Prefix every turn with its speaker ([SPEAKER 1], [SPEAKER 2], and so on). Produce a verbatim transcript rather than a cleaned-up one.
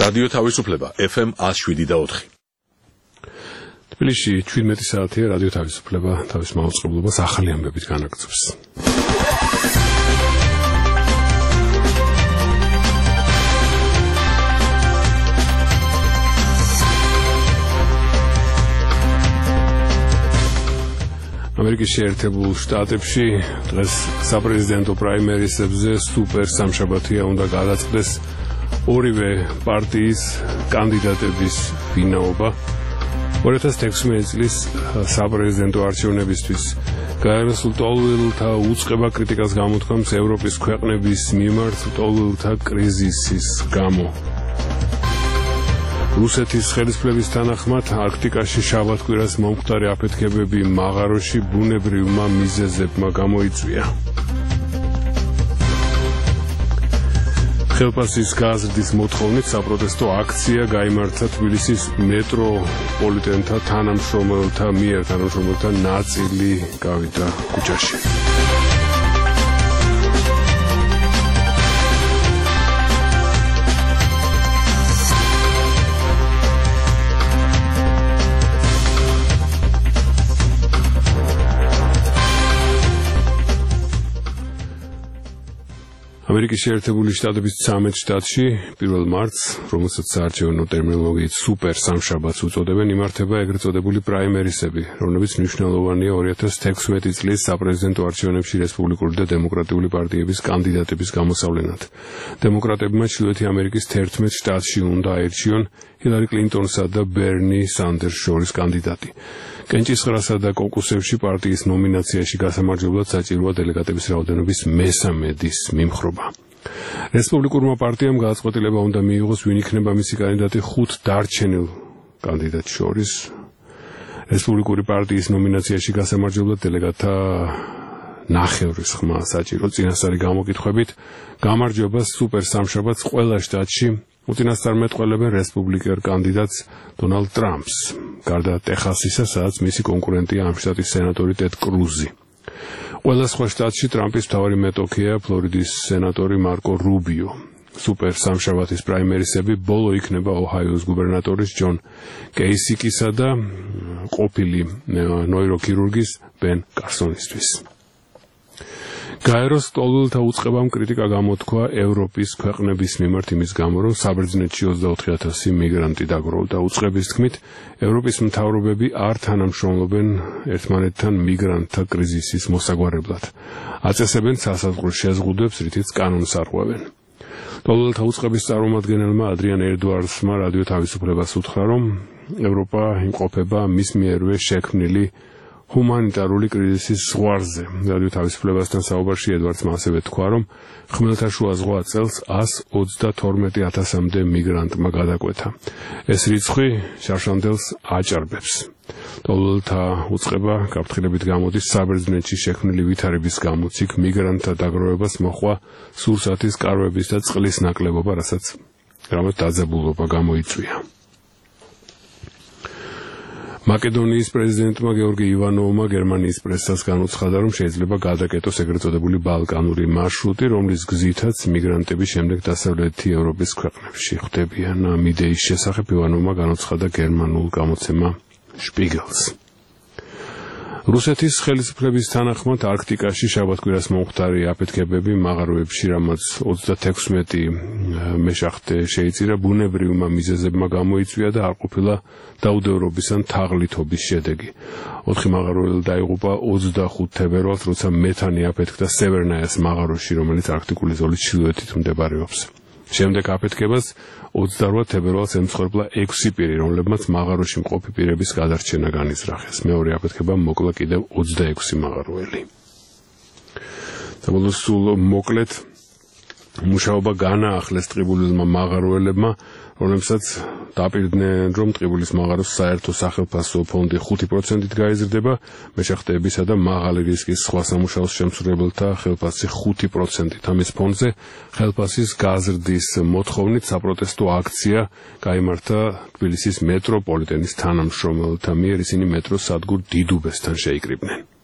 [SPEAKER 1] რადიო თავისუფლება ეფ ემ one oh seven და four.
[SPEAKER 2] თბილისში seventeen საათია რადიო თავისუფლება თავის მაუწყებლობას ახალი ამბებით განაგრძობს. ამერიკის შეერთებულ შტატებში დღეს საპრეზიდენტო პრაიმერისებზე სუპერ სამშაბათია უნდა გადაწყდეს ორივე პარტიის კანდიდატების ვინაობა. two thousand sixteen წლის საპრეზიდენტო არჩევნებისთვის გაეროს ლტოლვილთა უწყება კრიტიკას გამოთქვამს ევროპის ქვეყნების მიმართ ლტოლვილთა კრიზისის გამო. რუსეთის ხელისუფლების თანახმად არქტიკაში შაბათ-კვირას მომხდარი აფეთქებები მაღაროში ბუნებრივმა მიზეზებმა გამოიწვია. ხელფასის გაზრდის მოთხოვნით საპროტესტო აქცია გაიმართა თბილისის მეტროპოლიტენთა თანამშრომელთა მიერ, თანამშრომელთა ნაწილი გავიდა ქუჩაში. ამერიკის შეერთებული შტატების thirteen შტატში პირველ მარტს, რომელსაც საარჩევნო ტერმინოლოგიით სუპერ სამშაბათს უწოდებენ, იმართება ეგრეთ წოდებული პრაიმერისები, რომლებიც მნიშვნელოვანია two thousand sixteen წლის საპრეზიდენტო არჩევნებში რესპუბლიკური და დემოკრატიული პარტიების კანდიდატების გამოსავლენად. დემოკრატებმა ჩრდილოეთი ამერიკის thirteen შტატში უნდა აირჩიონ ჰილარი კლინტონსა და ბერნი სანდერს შორის კანდიდატი. კენჭისყრასა და კოკუსებში პარტიის ნომინაციაში გასამარჯვებლად საჭიროა დელეგატების რაოდენობის მესამედის მიმხრობა. რესპუბლიკურმა პარტიამ გადაწყვეტილება უნდა მიიღოს, ვინ იქნება მისი კანდიდატი ხუთ დარჩენილ კანდიდატს შორის. რესპუბლიკური პარტიის ნომინაციაში გასამარჯვებლად დელეგატთა ნახევრის ხმა საჭირო. წინასწარი გამოკითხვებით გამარჯვებას სუპერ სამშაბათს ყველა შტატში უწინასწარმეტყველებენ რესპუბლიკელ კანდიდატს დონალდ ტრამპს, გარდა ტეხასისა, სადაც მისი კონკურენტია ამ შტატის სენატორი ტედ კრუზი. ყველა სხვა შტატში ტრამპის მთავარი მეტოქეა ფლორიდის სენატორი მარკო რუბიო. სუპერ სამშაბათის პრაიმერისები ბოლო იქნება ოჰაიოს გუბერნატორის ჯონ კეისიკისა და ყოფილი ნოიროქირურგის ბენ კარსონისთვის. გაეროს ლტოლვილთა უწყებამ კრიტიკა გამოთქვა ევროპის ქვეყნების მიმართ იმის გამო, რომ საბერძნეთში twenty-four thousand მიგრანტი დაგროვდა. უწყების თქმით, ევროპის მთავრობები არ თანამშრომლობენ ერთმანეთთან მიგრანტთა კრიზისის მოსაგვარებლად. აწესებენ სასაზღვრო შეზღუდვებს, რითიც კანონს არღვევენ. ლტოლვილთა უწყების წარმომადგენელმა ადრიან ერდუარდსმა რადიო თავისუფლებას უთხრა, რომ ევროპა იმყოფება მის მიერვე შექმნილი ჰუმანიტარული კრიზისის ზღვარზე. რადიო თავისუფლებასთან საუბარში ედვარდსმა ასევე თქვა, რომ ხმელთაშუა ზღვა წელს one hundred twenty-two thousand-მდე მიგრანტმა გადაკვეთა. ეს რიცხვი შარშანდელს აჭარბებს. ლტოლვილთა უწყება გაფრთხილებით გამოდის საბერძნეთში შექმნილი ვითარების გამო, იქ მიგრანტთა დაგროვებას მოჰყვა სურსათის კარვების და წყლის ნაკლებობა, რასაც რამაც დაძაბულობა გამოიწვია. მაკედონიის პრეზიდენტმა გეორგი ივანოვმა გერმანიის პრესას განუცხადა, რომ შეიძლება გადაკეტოს ეგრეთ წოდებული ბალკანური მარშრუტი, რომლის გზითაც მიგრანტები შემდეგ დასავლეთი ევროპის ქვეყნებში ხვდებიან. ამ იდეის შესახებ ივანოვმა განუცხადა გერმანულ გამოცემა შპიგელს. რუსეთის ხელისუფლების თანახმად არქტიკაში შაბათ-კვირას მომხდარი აფეთქებები მაღაროებში, რამაც thirty-six მეშახტე შეიწირა, ბუნებრივმა მიზეზებმა გამოიწვია და არ ყოფილა დაუდევრობის ან თაღლითობის შედეგი. ოთხი მაღაროელი დაიღუპა twenty-five თებერვალს, როცა მეთანი აფეთქდა სევერნაიას მაღაროში, რომელიც არქტიკული ზოლის ჩრდილოეთით მდებარეობს. შემდეგ აფეთქებას twenty-eight თებერვალს ემსხვერპლა six პირი, რომლებმაც მაღაროში მყოფი პირების გადარჩენა განიზრახეს. მეორე აფეთქებამ მოკლა კიდევ twenty-six მაღაროელი. საბოლოოდ სულ მოკლედ მუშაობა განაახლეს ტყიბულილმა მაღაროელებმა, რომლებსაც დაპირდნენ, რომ ტყიბულის მაღაროს საერთო სახელფასო ფონდი five percent-ით გაიზრდება, მეშახტეებისა და მაღალი რისკის სხვა სამუშაოს შემსრულებელთა ხელფასი five percent-ით. ამის ფონზე ხელფასის გაზრდის მოთხოვნით საპროტესტო აქცია გაიმართა თბილისის მეტროპოლიტენის თანამშრომელთა მიერ, ისინი მეტროს სადგურ დიდუბესთან შეიკრიბნენ.